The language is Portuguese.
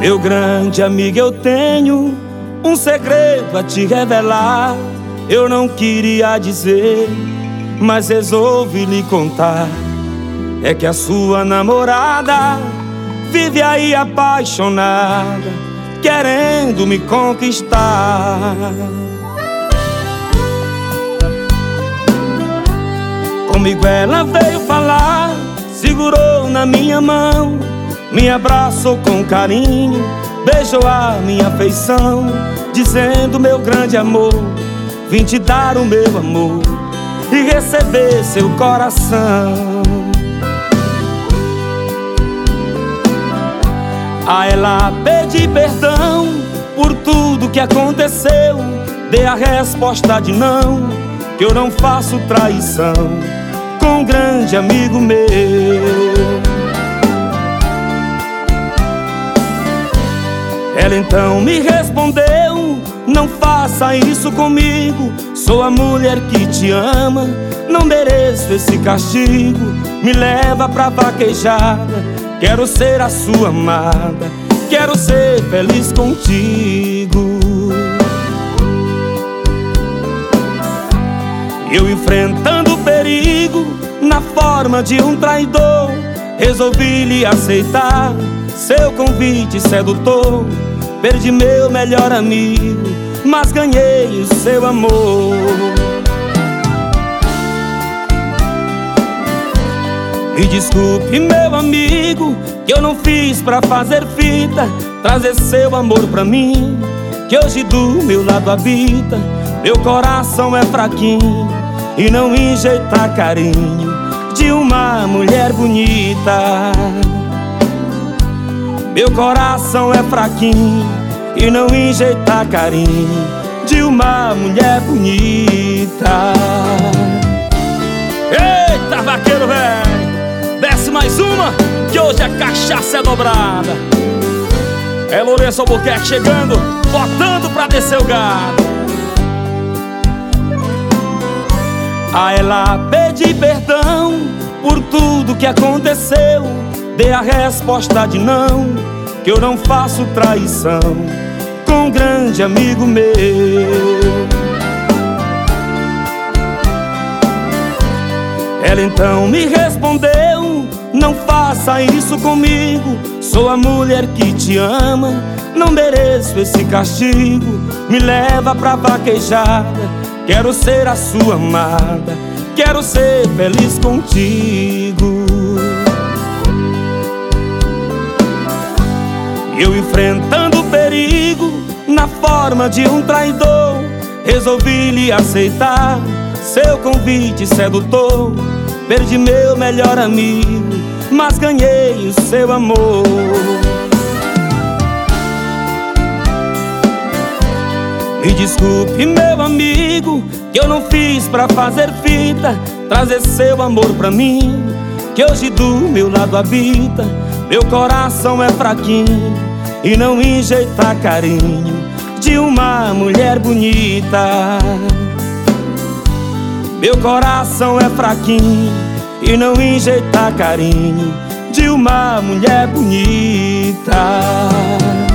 Meu grande amigo, eu tenho um segredo a te revelar. Eu não queria dizer, mas resolvi lhe contar. É que a sua namorada vive aí apaixonada, querendo me conquistar. Comigo ela veio falar, segurou na minha mão, me abraçou com carinho, beijou a minha afeição, dizendo: meu grande amor, vim te dar o meu amor e receber seu coração. A ela pedi perdão por tudo que aconteceu, dei a resposta de não, que eu não faço traição com um grande amigo meu. Ela então me respondeu: não faça isso comigo, sou a mulher que te ama, não mereço esse castigo. Me leva pra vaquejada, quero ser a sua amada, quero ser feliz contigo. Eu enfrentando o perigo na forma de um traidor, resolvi lhe aceitar seu convite sedutor. Perdi meu melhor amigo, mas ganhei o seu amor. Me desculpe, meu amigo, que eu não fiz pra fazer fita, trazer seu amor pra mim, que hoje do meu lado habita. Meu coração é fraquinho e não enjeitar carinho de uma mulher bonita. Meu coração é fraquinho e não enjeitar carinho de uma mulher bonita. Eita, vaqueiro velho, desce mais uma, que hoje a cachaça é dobrada. É Lourenço Albuquerque chegando, botando pra descer o gado. A ela pedi perdão por tudo que aconteceu, dei a resposta de não, que eu não faço traição com um grande amigo meu. Ela então me respondeu: não faça isso comigo, sou a mulher que te ama, não mereço esse castigo. Me leva pra vaquejada, quero ser a sua amada, quero ser feliz contigo. Eu enfrentando o perigo na forma de um traidor, resolvi lhe aceitar seu convite sedutor. Perdi meu melhor amigo, mas ganhei o seu amor. Me desculpe, meu amigo, que eu não fiz pra fazer fita, trazer seu amor pra mim, que hoje do meu lado habita. Meu coração é fraquinho e não enjeitar carinho de uma mulher bonita. Meu coração é fraquinho e não enjeitar carinho de uma mulher bonita.